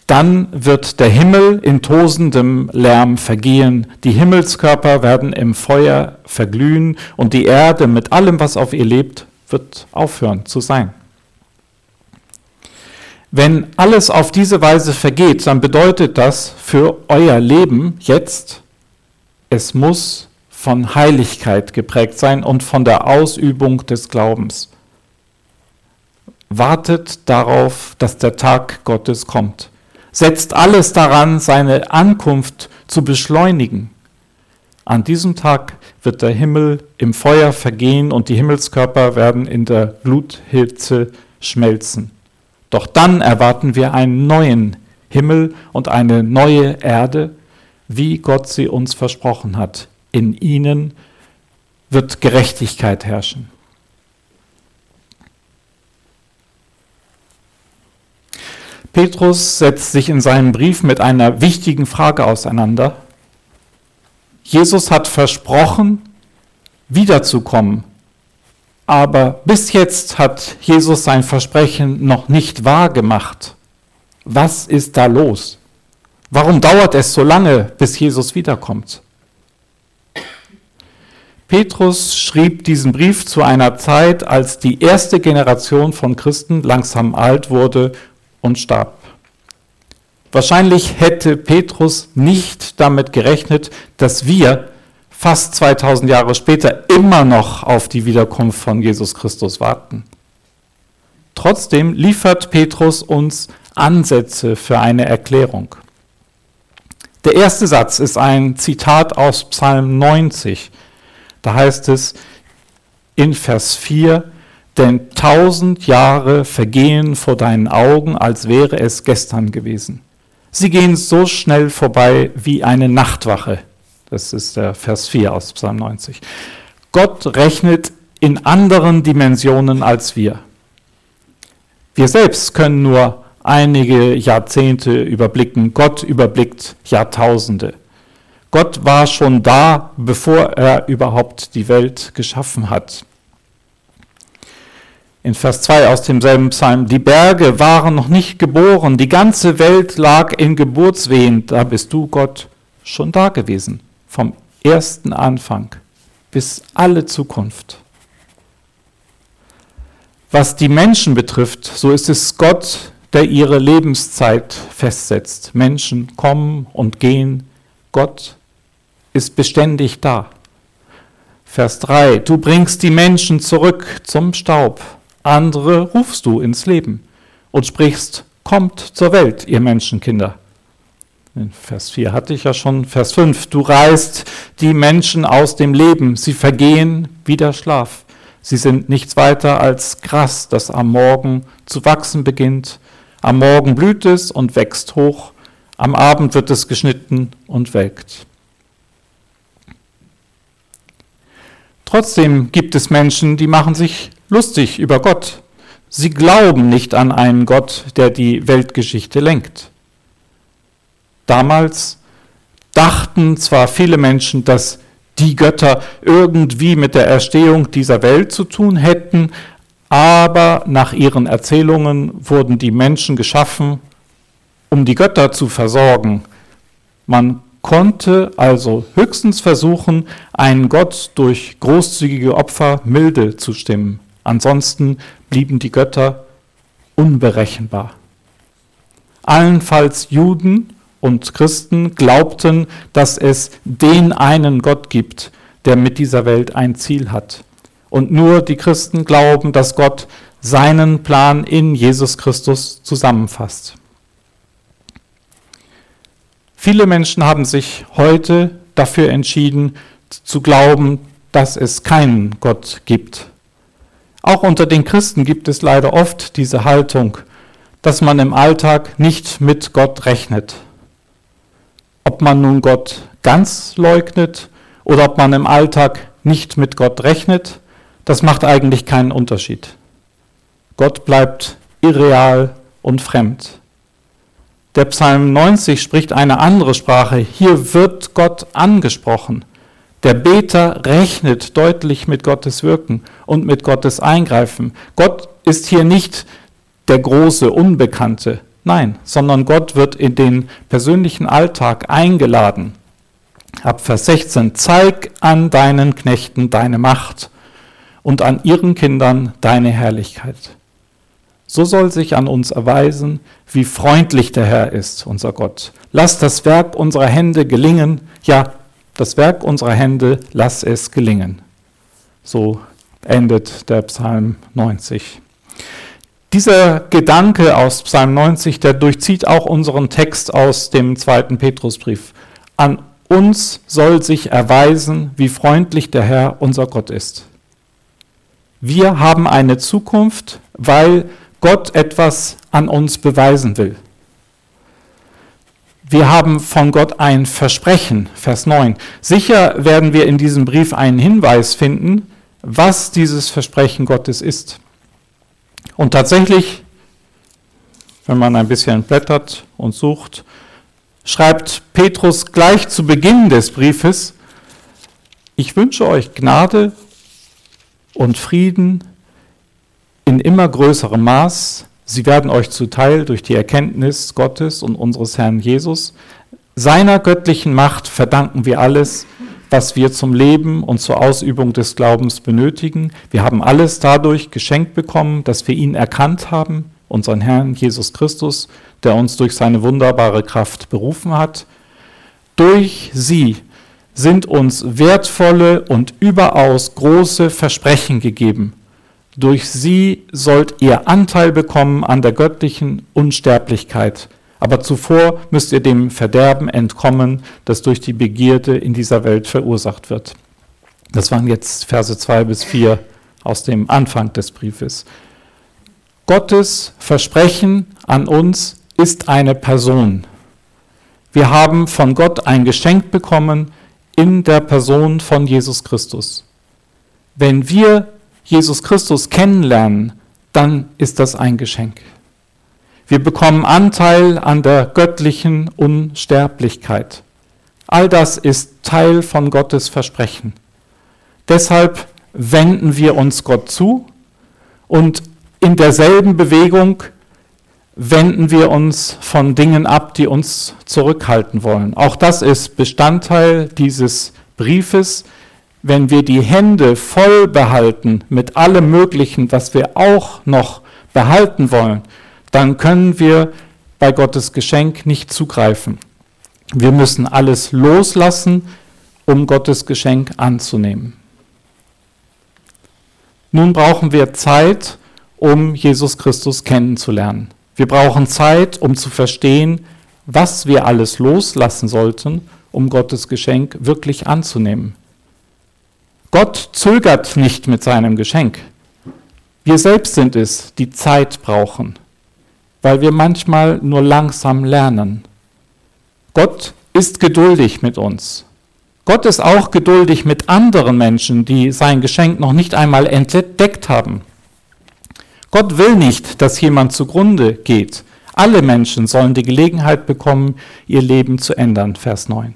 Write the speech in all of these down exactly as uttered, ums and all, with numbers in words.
Dann wird der Himmel in tosendem Lärm vergehen, die Himmelskörper werden im Feuer verglühen und die Erde mit allem, was auf ihr lebt, wird aufhören zu sein. Wenn alles auf diese Weise vergeht, dann bedeutet das für euer Leben jetzt, es muss von Heiligkeit geprägt sein und von der Ausübung des Glaubens. Wartet darauf, dass der Tag Gottes kommt. Setzt alles daran, seine Ankunft zu beschleunigen. An diesem Tag wird der Himmel im Feuer vergehen und die Himmelskörper werden in der Gluthitze schmelzen. Doch dann erwarten wir einen neuen Himmel und eine neue Erde, wie Gott sie uns versprochen hat. In ihnen wird Gerechtigkeit herrschen. Petrus setzt sich in seinem Brief mit einer wichtigen Frage auseinander. Jesus hat versprochen, wiederzukommen. Aber bis jetzt hat Jesus sein Versprechen noch nicht wahr gemacht. Was ist da los? Warum dauert es so lange, bis Jesus wiederkommt? Petrus schrieb diesen Brief zu einer Zeit, als die erste Generation von Christen langsam alt wurde und starb. Wahrscheinlich hätte Petrus nicht damit gerechnet, dass wir fast zweitausend Jahre später immer noch auf die Wiederkunft von Jesus Christus warten. Trotzdem liefert Petrus uns Ansätze für eine Erklärung. Der erste Satz ist ein Zitat aus Psalm neunzig. Da heißt es in Vers vier, denn tausend Jahre vergehen vor deinen Augen, als wäre es gestern gewesen. Sie gehen so schnell vorbei wie eine Nachtwache. Das ist der Vers vier aus Psalm neunzig. Gott rechnet in anderen Dimensionen als wir. Wir selbst können nur einige Jahrzehnte überblicken. Gott überblickt Jahrtausende. Gott war schon da, bevor er überhaupt die Welt geschaffen hat. In Vers zwei aus demselben Psalm, die Berge waren noch nicht geboren, die ganze Welt lag in Geburtswehen, da bist du, Gott, schon da gewesen, vom ersten Anfang bis alle Zukunft. Was die Menschen betrifft, so ist es Gott, der ihre Lebenszeit festsetzt. Menschen kommen und gehen, Gott ist beständig da. Vers drei, du bringst die Menschen zurück zum Staub, andere rufst du ins Leben und sprichst, kommt zur Welt, ihr Menschenkinder. In Vers vier hatte ich ja schon, Vers fünf, du reißt die Menschen aus dem Leben, sie vergehen wie der Schlaf. Sie sind nichts weiter als Gras, das am Morgen zu wachsen beginnt. Am Morgen blüht es und wächst hoch, am Abend wird es geschnitten und welkt. Trotzdem gibt es Menschen, die machen sich lustig über Gott. Sie glauben nicht an einen Gott, der die Weltgeschichte lenkt. Damals dachten zwar viele Menschen, dass die Götter irgendwie mit der Erstehung dieser Welt zu tun hätten, aber nach ihren Erzählungen wurden die Menschen geschaffen, um die Götter zu versorgen. Man konnte also höchstens versuchen, einen Gott durch großzügige Opfer milde zu stimmen. Ansonsten blieben die Götter unberechenbar. Allenfalls Juden und Christen glaubten, dass es den einen Gott gibt, der mit dieser Welt ein Ziel hat. Und nur die Christen glauben, dass Gott seinen Plan in Jesus Christus zusammenfasst. Viele Menschen haben sich heute dafür entschieden, zu glauben, dass es keinen Gott gibt. Auch unter den Christen gibt es leider oft diese Haltung, dass man im Alltag nicht mit Gott rechnet. Ob man nun Gott ganz leugnet oder ob man im Alltag nicht mit Gott rechnet, das macht eigentlich keinen Unterschied. Gott bleibt irreal und fremd. Der Psalm neunzig spricht eine andere Sprache. Hier wird Gott angesprochen. Der Beter rechnet deutlich mit Gottes Wirken und mit Gottes Eingreifen. Gott ist hier nicht der große Unbekannte. Nein, sondern Gott wird in den persönlichen Alltag eingeladen. Ab Vers sechzehn, zeig an deinen Knechten deine Macht und an ihren Kindern deine Herrlichkeit. So soll sich an uns erweisen, wie freundlich der Herr ist, unser Gott. Lass das Werk unserer Hände gelingen. Ja, das Werk unserer Hände, lass es gelingen. So endet der Psalm neunzig. Dieser Gedanke aus Psalm neunzig, der durchzieht auch unseren Text aus dem zweiten Petrusbrief. An uns soll sich erweisen, wie freundlich der Herr, unser Gott ist. Wir haben eine Zukunft, weil Gott etwas an uns beweisen will. Wir haben von Gott ein Versprechen, Vers neun. Sicher werden wir in diesem Brief einen Hinweis finden, was dieses Versprechen Gottes ist. Und tatsächlich, wenn man ein bisschen blättert und sucht, schreibt Petrus gleich zu Beginn des Briefes: Ich wünsche euch Gnade und Frieden in immer größerem Maß. Sie werden euch zuteil durch die Erkenntnis Gottes und unseres Herrn Jesus. Seiner göttlichen Macht verdanken wir alles, was wir zum Leben und zur Ausübung des Glaubens benötigen. Wir haben alles dadurch geschenkt bekommen, dass wir ihn erkannt haben, unseren Herrn Jesus Christus, der uns durch seine wunderbare Kraft berufen hat. Durch sie sind uns wertvolle und überaus große Versprechen gegeben. Durch sie sollt ihr Anteil bekommen an der göttlichen Unsterblichkeit. Aber zuvor müsst ihr dem Verderben entkommen, das durch die Begierde in dieser Welt verursacht wird. Das waren jetzt Verse zwei bis vier aus dem Anfang des Briefes. Gottes Versprechen an uns ist eine Person. Wir haben von Gott ein Geschenk bekommen in der Person von Jesus Christus. Wenn wir Jesus Christus kennenlernen, dann ist das ein Geschenk. Wir bekommen Anteil an der göttlichen Unsterblichkeit. All das ist Teil von Gottes Versprechen. Deshalb wenden wir uns Gott zu und in derselben Bewegung wenden wir uns von Dingen ab, die uns zurückhalten wollen. Auch das ist Bestandteil dieses Briefes. Wenn wir die Hände voll behalten mit allem Möglichen, was wir auch noch behalten wollen, dann können wir bei Gottes Geschenk nicht zugreifen. Wir müssen alles loslassen, um Gottes Geschenk anzunehmen. Nun brauchen wir Zeit, um Jesus Christus kennenzulernen. Wir brauchen Zeit, um zu verstehen, was wir alles loslassen sollten, um Gottes Geschenk wirklich anzunehmen. Gott zögert nicht mit seinem Geschenk. Wir selbst sind es, die Zeit brauchen, weil wir manchmal nur langsam lernen. Gott ist geduldig mit uns. Gott ist auch geduldig mit anderen Menschen, die sein Geschenk noch nicht einmal entdeckt haben. Gott will nicht, dass jemand zugrunde geht. Alle Menschen sollen die Gelegenheit bekommen, ihr Leben zu ändern. Vers neun.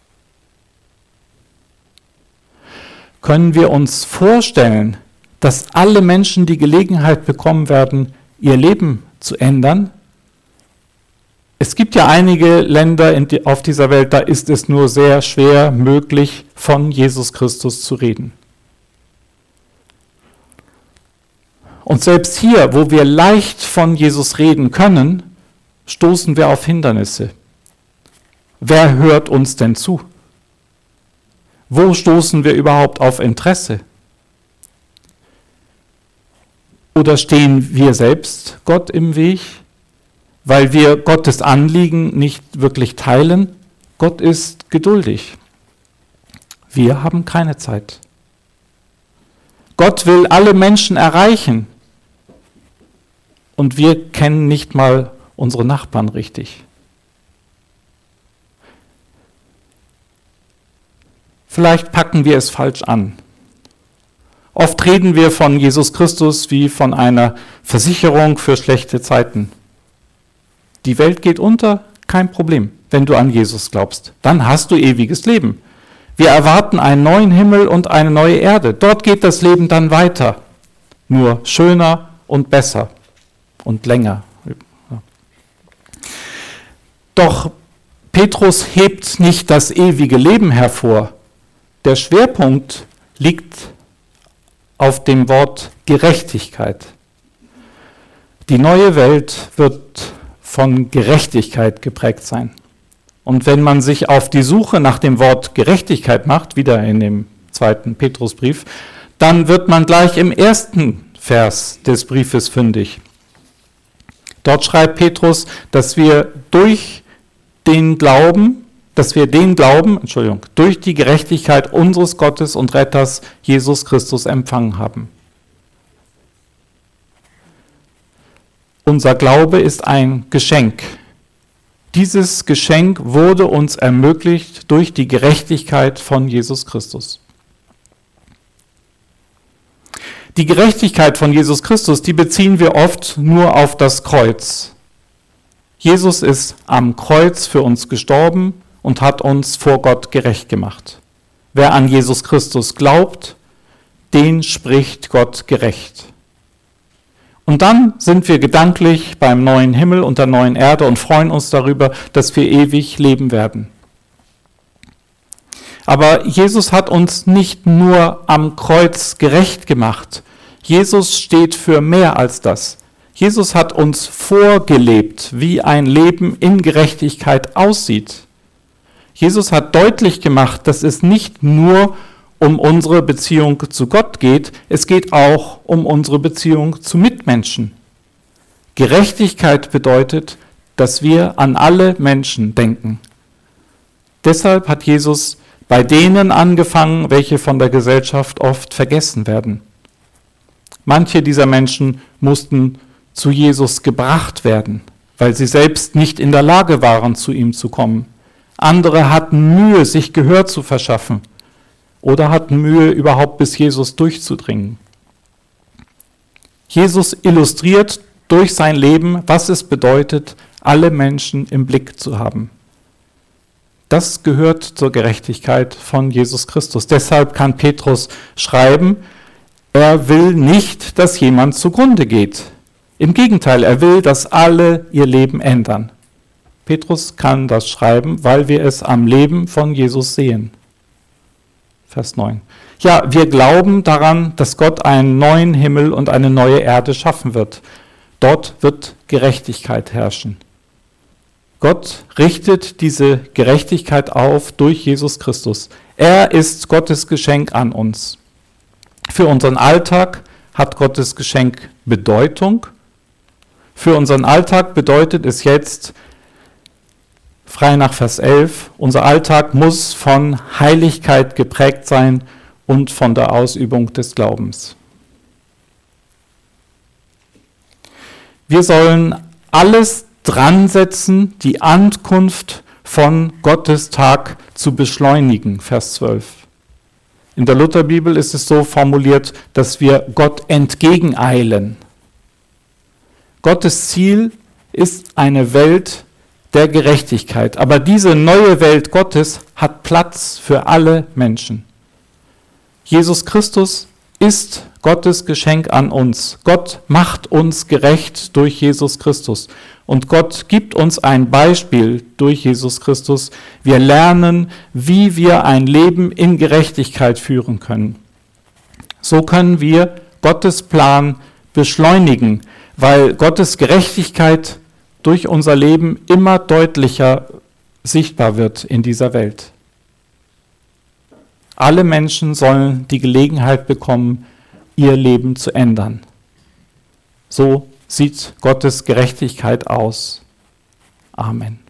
Können wir uns vorstellen, dass alle Menschen die Gelegenheit bekommen werden, ihr Leben zu ändern? Es gibt ja einige Länder in die, auf dieser Welt, da ist es nur sehr schwer möglich, von Jesus Christus zu reden. Und selbst hier, wo wir leicht von Jesus reden können, stoßen wir auf Hindernisse. Wer hört uns denn zu? Wo stoßen wir überhaupt auf Interesse? Oder stehen wir selbst Gott im Weg, weil wir Gottes Anliegen nicht wirklich teilen? Gott ist geduldig. Wir haben keine Zeit. Gott will alle Menschen erreichen. Und wir kennen nicht mal unsere Nachbarn richtig. Vielleicht packen wir es falsch an. Oft reden wir von Jesus Christus wie von einer Versicherung für schlechte Zeiten. Die Welt geht unter, kein Problem, wenn du an Jesus glaubst. Dann hast du ewiges Leben. Wir erwarten einen neuen Himmel und eine neue Erde. Dort geht das Leben dann weiter. Nur schöner und besser und länger. Doch Petrus hebt nicht das ewige Leben hervor. Der Schwerpunkt liegt auf dem Wort Gerechtigkeit. Die neue Welt wird von Gerechtigkeit geprägt sein. Und wenn man sich auf die Suche nach dem Wort Gerechtigkeit macht, wieder in dem zweiten Petrusbrief, dann wird man gleich im ersten Vers des Briefes fündig. Dort schreibt Petrus, dass wir durch den Glauben, dass wir den Glauben, Entschuldigung, durch die Gerechtigkeit unseres Gottes und Retters Jesus Christus empfangen haben. Unser Glaube ist ein Geschenk. Dieses Geschenk wurde uns ermöglicht durch die Gerechtigkeit von Jesus Christus. Die Gerechtigkeit von Jesus Christus, die beziehen wir oft nur auf das Kreuz. Jesus ist am Kreuz für uns gestorben und hat uns vor Gott gerecht gemacht. Wer an Jesus Christus glaubt, den spricht Gott gerecht. Und dann sind wir gedanklich beim neuen Himmel und der neuen Erde und freuen uns darüber, dass wir ewig leben werden. Aber Jesus hat uns nicht nur am Kreuz gerecht gemacht. Jesus steht für mehr als das. Jesus hat uns vorgelebt, wie ein Leben in Gerechtigkeit aussieht. Jesus hat deutlich gemacht, dass es nicht nur um unsere Beziehung zu Gott geht, es geht auch um unsere Beziehung zu Mitmenschen. Gerechtigkeit bedeutet, dass wir an alle Menschen denken. Deshalb hat Jesus bei denen angefangen, welche von der Gesellschaft oft vergessen werden. Manche dieser Menschen mussten zu Jesus gebracht werden, weil sie selbst nicht in der Lage waren, zu ihm zu kommen. Andere hatten Mühe, sich Gehör zu verschaffen oder hatten Mühe, überhaupt bis Jesus durchzudringen. Jesus illustriert durch sein Leben, was es bedeutet, alle Menschen im Blick zu haben. Das gehört zur Gerechtigkeit von Jesus Christus. Deshalb kann Petrus schreiben, er will nicht, dass jemand zugrunde geht. Im Gegenteil, er will, dass alle ihr Leben ändern. Petrus kann das schreiben, weil wir es am Leben von Jesus sehen. Vers neun. Ja, wir glauben daran, dass Gott einen neuen Himmel und eine neue Erde schaffen wird. Dort wird Gerechtigkeit herrschen. Gott richtet diese Gerechtigkeit auf durch Jesus Christus. Er ist Gottes Geschenk an uns. Für unseren Alltag hat Gottes Geschenk Bedeutung. Für unseren Alltag bedeutet es jetzt, frei nach Vers elf, unser Alltag muss von Heiligkeit geprägt sein und von der Ausübung des Glaubens. Wir sollen alles dran setzen, die Ankunft von Gottes Tag zu beschleunigen, Vers zwölf. In der Lutherbibel ist es so formuliert, dass wir Gott entgegeneilen. Gottes Ziel ist eine Welt der Gerechtigkeit, aber diese neue Welt Gottes hat Platz für alle Menschen. Jesus Christus ist Gottes Geschenk an uns. Gott macht uns gerecht durch Jesus Christus. Und Gott gibt uns ein Beispiel durch Jesus Christus. Wir lernen, wie wir ein Leben in Gerechtigkeit führen können. So können wir Gottes Plan beschleunigen, weil Gottes Gerechtigkeit durch unser Leben immer deutlicher sichtbar wird in dieser Welt. Alle Menschen sollen die Gelegenheit bekommen, ihr Leben zu ändern. So sieht Gottes Gerechtigkeit aus. Amen.